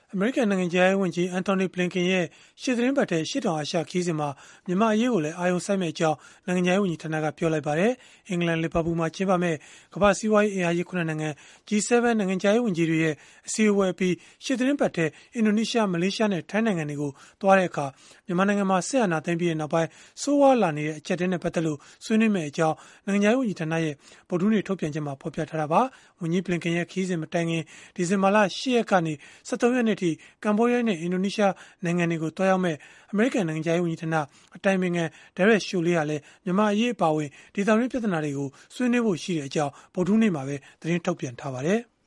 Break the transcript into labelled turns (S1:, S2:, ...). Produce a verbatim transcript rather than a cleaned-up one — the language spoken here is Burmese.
S1: အမေရိကန်နိုင်ငံခြားရေးဝန်ကြီး Antony Blinken ရဲ့ရှေ့သီတင်းပတ်ထဲ အရှေ့တောင်အာရှ ခရီးစဉ်မှာမြန်မာ့အရေးကိုလည်း အာရုံစိုက်မယ့်အကြောင်း နိုင်ငံခြားရေးဝန်ကြီးဌာနက ပြောလိုက်ပါတယ်။ အင်္ဂလန် လီဗာပူးမှာ ကျင်းပမယ့် ကမ္ဘာ့စီးပွားရေး အင်အားကြီး ၇ နိုင်ငံ G ဆဲဗင်း နိုင်ငံခြားရေးဝန်ကြီးတွေရဲ့ အစည်းအဝေးအပြီး ရှေ့သီတင်းပတ်ထဲ အင်ဒိုနီးရှား၊ မလေးရှားနဲ့ ထိုင်းနိုင်ငံတွေကို သွားတဲ့အခါ မြန်မာနိုင်ငံမှာ စစ်အာဏာသိမ်းပြီးနောက်ပိုင်း ဆိုးရွားလာနေတဲ့ အကျပ်အတည်းနဲ့ ပတ်သက်လို့ ဆွေးနွေးမယ့်အကြောင်း နိုင်ငံခြားရေးဝန်ကြီးဌာနရဲ့ ဗုဒ္ဓဟူးနေ့ ထုတ်ပြန်ချက်မှာ ဖော်ပြထားတာပါ။ ဝန်ကြီး Blinken ရဲ့ ခရီးစဉ်မတိုင်ခင် ဒီဇင်ဘာလ ၈ ရက်ကနေ ၁၃ ရက်နေ့အထိ ကမ္ဘောဒီးယားနဲ့ အင်ဒိုနီးရှားနိုင်ငံတွေကို သွားရောက်မယ့် အမေရိကန် နိုင်ငံခြားရေးဝန်ကြီးဌာန အတိုင်ပင်ခံ Derek Chollet ဟာလည်း မြန်မာ့အရေး အပါအဝင် ဒေသတွင်း ပြဿနာတွေကို ဆွေးနွေးဖို့ရှိတဲ့အကြောင်း ဗုဒ္ဓဟူးနေ့မှာပဲ သတင်းထုတ်ပြန်ထားပါတယ်။